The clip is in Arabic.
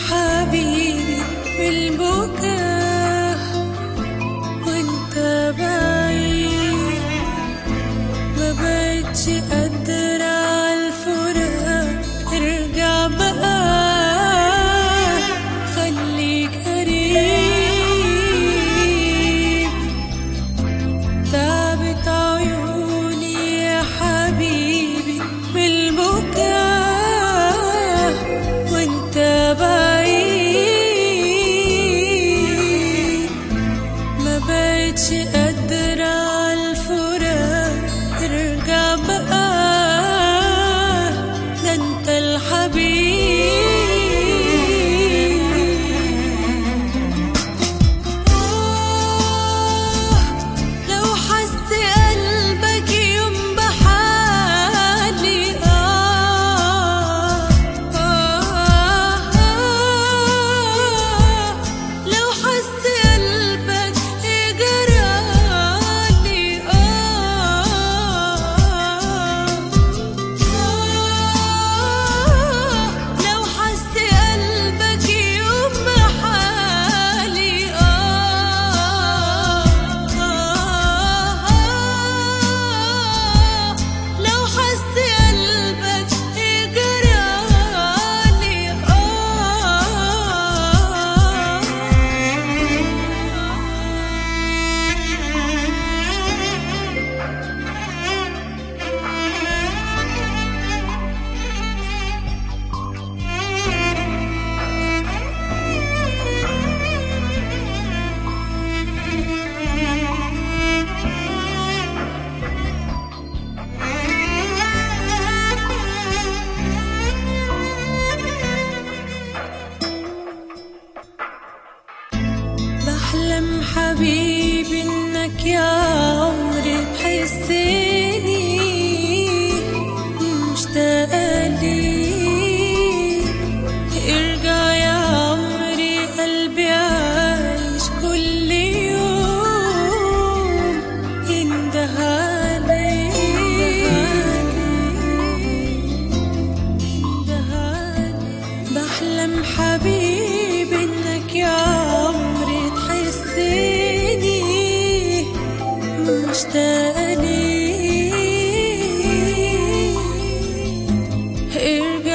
حبيبي بالبكاء وانت بعيد، ما بقتش قادرة عالفراق. ارجع بقى خليك قريب، تعبت عيوني يا حبيبي بالبكاء وانت بعيد، ما بقتش قادرة عالفراق. ارجع بقى ده انت الحبيب. لو حس قلبك يوم بحالي لو حس قلبك جرالي لو حس قلبك يوم بحالي لو حس قلبك جرالي بحلم حبيبي انك يا عمري تحسني مشتاقة ليك. ارجع يا عمري قلبي عايش كل يوم ينده عليك. بحلم حبيبي انك يا عمري تحسني مشتاقة ليك. ارجع